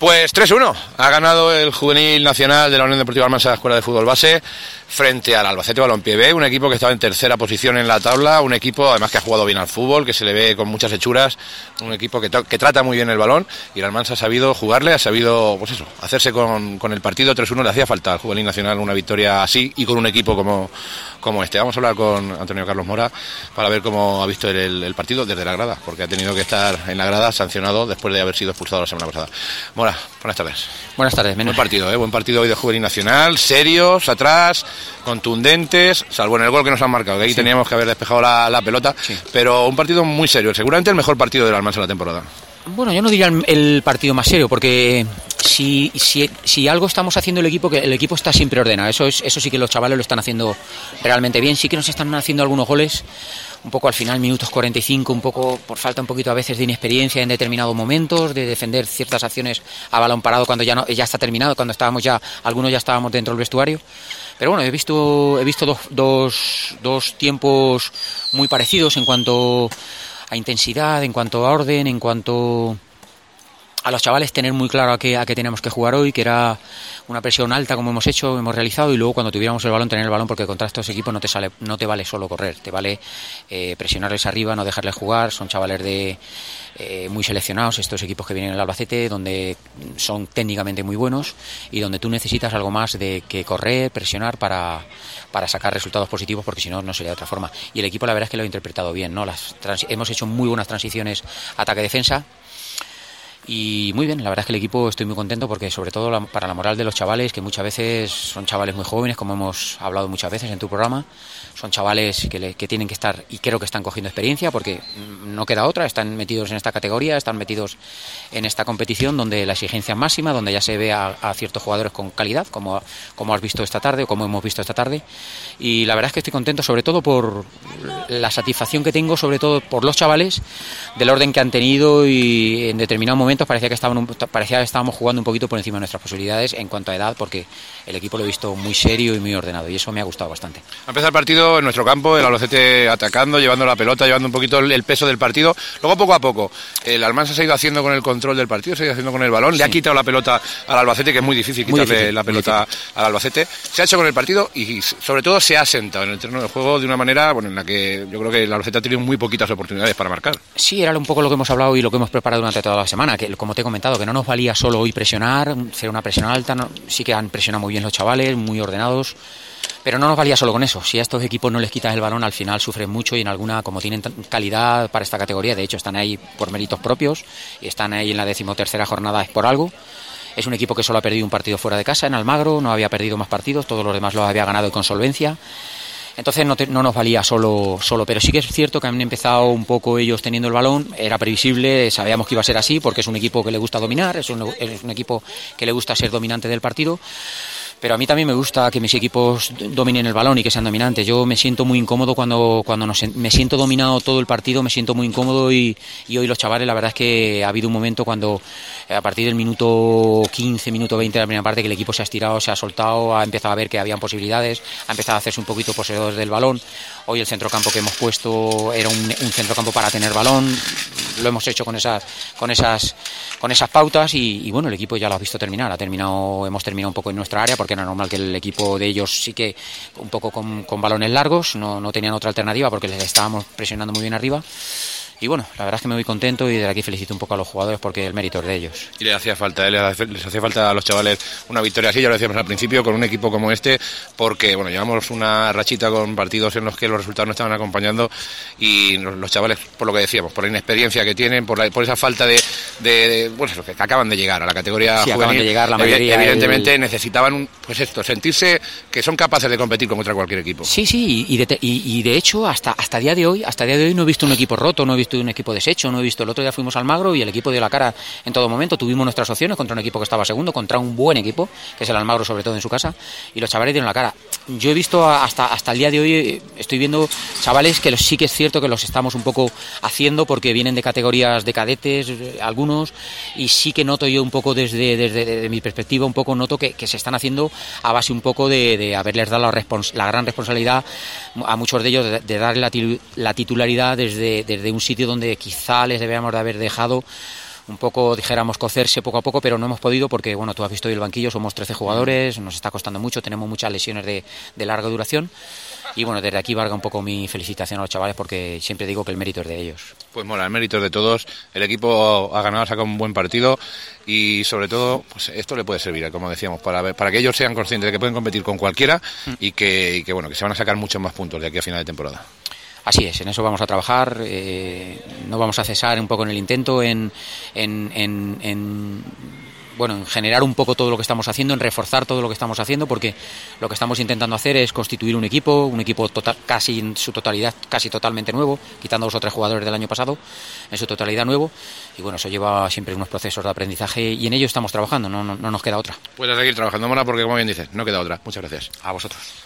Pues 3-1, ha ganado el Juvenil Nacional de la Unión Deportiva Almansa Escuela de Fútbol Base frente al Albacete Balompié B, un equipo que estaba en tercera posición en la tabla, un equipo además que ha jugado bien al fútbol, que se le ve con muchas hechuras, un equipo que trata muy bien el balón, y el Almansa ha sabido jugarle, ha sabido pues eso, hacerse con el partido. 3-1 le hacía falta al Juvenil Nacional una victoria así y con un equipo como este. Vamos a hablar con Antonio Carlos Mora para ver cómo ha visto el partido desde la grada, porque ha tenido que estar en la grada sancionado después de haber sido expulsado la semana pasada. Mora, buenas tardes. Buenas tardes, Buen partido, buen partido hoy de Juvenil Nacional, serios, atrás, contundentes, salvo en el gol que nos han marcado, que ahí teníamos que haber despejado la pelota, pero un partido muy serio, seguramente el mejor partido del Almansa en la temporada. Bueno, yo no diría el partido más serio, porque si algo estamos haciendo el equipo, que el equipo está siempre ordenado, eso sí que los chavales lo están haciendo realmente bien. Sí que nos están haciendo algunos goles un poco al final, minutos 45, un poco por falta un poquito a veces de inexperiencia en determinados momentos, de defender ciertas acciones a balón parado cuando ya está terminado, cuando algunos ya estábamos dentro del vestuario. Pero bueno, he visto dos tiempos muy parecidos en cuanto a intensidad, en cuanto a orden, en cuanto a los chavales tener muy claro a qué tenemos que jugar hoy, que era una presión alta como hemos realizado, y luego cuando tuviéramos el balón, tener el balón, porque contra estos equipos no te vale solo correr, te vale presionarles arriba, no dejarles jugar. Son chavales muy seleccionados estos equipos que vienen en el Albacete, donde son técnicamente muy buenos y donde tú necesitas algo más de que correr, presionar para sacar resultados positivos, porque si no, no sería de otra forma. Y el equipo la verdad es que lo ha interpretado bien, ¿no? Hemos hecho muy buenas transiciones ataque-defensa. Y muy bien, la verdad es que el equipo estoy muy contento, porque sobre todo para la moral de los chavales, que muchas veces son chavales muy jóvenes, como hemos hablado muchas veces en tu programa, son chavales que tienen que estar, y creo que están cogiendo experiencia, porque no queda otra, están metidos en esta categoría, están metidos en esta competición donde la exigencia es máxima, donde ya se ve a ciertos jugadores con calidad, como has visto esta tarde, o como hemos visto esta tarde. Y la verdad es que estoy contento, sobre todo por la satisfacción que tengo, sobre todo por los chavales, del orden que han tenido, y en determinados momentos parecía que estábamos jugando un poquito por encima de nuestras posibilidades en cuanto a edad, porque el equipo lo he visto muy serio y muy ordenado, y eso me ha gustado bastante. Ha empezado el partido en nuestro campo, el Albacete atacando, llevando la pelota, llevando un poquito el peso del partido. Luego, poco a poco, el Almansa se ha ido haciendo con el control del partido, se ha ido haciendo con el balón, le ha quitado la pelota al Albacete, que es muy difícil quitarle la pelota al Albacete. Se ha hecho con el partido y sobre todo se ha sentado en el terreno del juego de una manera en la que yo creo que el Albacete ha tenido muy poquitas oportunidades para marcar. Sí, era un poco lo que hemos hablado y lo que hemos preparado durante toda la semana, que como te he comentado, que no nos valía solo hoy presionar, hacer una presión alta, sí que han presionado muy bien los chavales, muy ordenados, pero no nos valía solo con eso. Si a estos equipos no les quitas el balón, al final sufren mucho, y en alguna, como tienen calidad para esta categoría, de hecho están ahí por méritos propios, y están ahí en la 13ª jornada, es por algo. Es un equipo que solo ha perdido un partido fuera de casa, en Almagro, no había perdido más partidos, todos los demás los había ganado con solvencia. Entonces no nos valía solo, pero sí que es cierto que han empezado un poco ellos teniendo el balón, era previsible, sabíamos que iba a ser así, porque es un equipo que le gusta dominar, es un equipo que le gusta ser dominante del partido. Pero a mí también me gusta que mis equipos dominen el balón y que sean dominantes. Yo me siento muy incómodo cuando me siento dominado todo el partido, me siento muy incómodo, y hoy los chavales, la verdad es que ha habido un momento cuando a partir del minuto 15, minuto 20 de la primera parte, que el equipo se ha estirado, se ha soltado, ha empezado a ver que habían posibilidades, ha empezado a hacerse un poquito poseedores del balón. Hoy el centrocampo que hemos puesto era un centrocampo para tener balón, lo hemos hecho con esas pautas, y bueno, el equipo ya lo has visto terminar, hemos terminado un poco en nuestra área, porque era normal que el equipo de ellos sí que un poco con balones largos, no tenían otra alternativa, porque les estábamos presionando muy bien arriba. Y bueno, la verdad es que me voy contento, y desde aquí felicito un poco a los jugadores, porque el mérito es de ellos. Y les hacía falta a los chavales una victoria así, ya lo decíamos al principio, con un equipo como este, porque bueno, llevamos una rachita con partidos en los que los resultados no estaban acompañando, y los chavales, por lo que decíamos, por la inexperiencia que tienen, por esa falta de bueno, que acaban de llegar a la categoría juvenil, acaban de llegar la mayoría, evidentemente necesitaban sentirse que son capaces de competir contra cualquier equipo. Sí, y de hecho hasta día de hoy no he visto un equipo roto, no he visto un equipo deshecho, no he visto. El otro día fuimos al Almagro y el equipo dio la cara en todo momento, tuvimos nuestras opciones contra un equipo que estaba segundo, contra un buen equipo, que es el Almagro, sobre todo en su casa, y los chavales dieron la cara. Yo he visto hasta el día de hoy, estoy viendo chavales que sí que es cierto que los estamos un poco haciendo, porque vienen de categorías de cadetes, algunos, y sí que noto yo un poco desde mi perspectiva, un poco noto que se están haciendo a base un poco de haberles dado la gran responsabilidad a muchos de ellos, de darle la titularidad desde un sitio donde quizá les debíamos de haber dejado un poco, dijéramos, cocerse poco a poco, pero no hemos podido porque, bueno, tú has visto hoy el banquillo, somos 13 jugadores, nos está costando mucho, tenemos muchas lesiones de larga duración. Y bueno, desde aquí valga un poco mi felicitación a los chavales porque siempre digo que el mérito es de ellos. Pues mola, el mérito es de todos. El equipo ha ganado, ha sacado un buen partido y sobre todo pues esto le puede servir, como decíamos, para que ellos sean conscientes de que pueden competir con cualquiera y que bueno, que se van a sacar muchos más puntos de aquí a final de temporada. Así es, en eso vamos a trabajar, no vamos a cesar un poco en el intento, en generar un poco todo lo que estamos haciendo, en reforzar todo lo que estamos haciendo, porque lo que estamos intentando hacer es constituir un equipo casi en su totalidad, casi totalmente nuevo, quitando 2 o 3 jugadores del año pasado, en su totalidad nuevo, y bueno, eso lleva siempre unos procesos de aprendizaje y en ello estamos trabajando, no nos queda otra. Pues a seguir trabajando, Mora, porque como bien dices, no queda otra. Muchas gracias. A vosotros.